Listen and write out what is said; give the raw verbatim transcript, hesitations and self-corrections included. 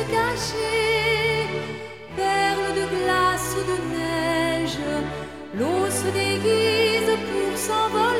se cacher. Perles de glace, de neige, l'eau se déguise pour s'envoler.